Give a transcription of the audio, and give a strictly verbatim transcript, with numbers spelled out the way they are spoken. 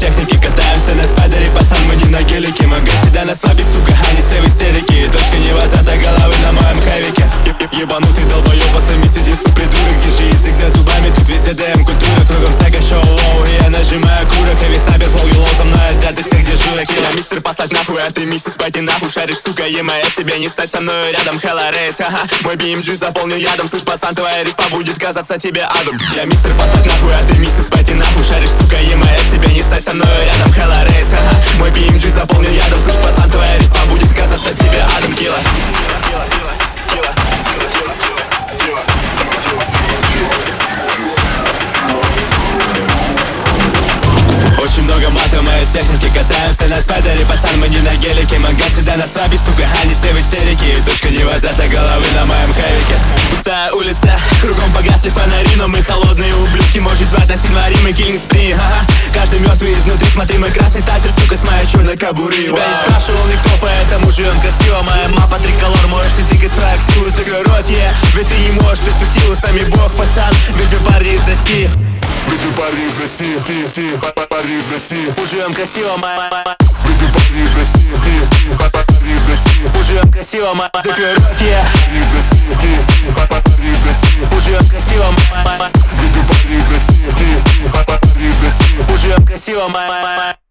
техники, катаемся на спайдере, пацан, мы не на гелике. Магазин всегда на свабе, сука, они все в истерике. Точка не возврата головы на моем хэвике. Ебанутый долбоёб, по совместительству придурок. Держи язык за зубами, тут везде ДМ культура. Кругом всякое шоу, и я нажимаю курок. Хэви снайпер, флоу, юлоу, со мной отряд из всех дежурок. Я мистер послать нахуй, а ты миссис пойти нахуй. Шаришь, сука, е-моя, себе не стать со мной рядом. Hello Race, ага, мой би эм джи заполнен ядом. Слышь, пацан, твоя респа будет казаться тебе адом. Я мистер послать нахуй, а ты миссис пойти нахуй. Шаришь, сука, е-моя, себе не стать со мной рядом. Hello Race, ага, мой би эм джи заполнен ядом. Слышь, пацан, твоя респа будет казаться тебе адом. Килла. Очень много мата в моей технике, катаемся на спайдере, пацан, мы не на гелике. Магазин всегда на свабе, сука, они все в истерике. Точка не возврата головы на моем хэвике. Пустая улица, кругом погасли фонари, но мы холодные ублюдки, можешь звать нас январи, мы киллинг спри, ага. Каждый мертвый изнутри, смотри, мой красный тазер, сука, с моей черной кобуры. Тебя не спрашивал никто, поэтому живем красиво. Моя мапа триколор, можешь ты тыкать свою ксиву. Закрой рот, е, ведь ты не можешь перспективу, с нами бог, пацан, ведь мы парни из России. Ведь мы парни из России, ты, ты, парни из России. Мы живем красиво, моя. Ведь мы парни из России, ты, ты, парни из России. Мы живем красиво, моя. Закрой рот, е. Парни из России, ты, ты, парни из России. Мы живем красиво, моя. Ведь мы парни из России, ты, ты, парни из России. Мы живем красиво, моя.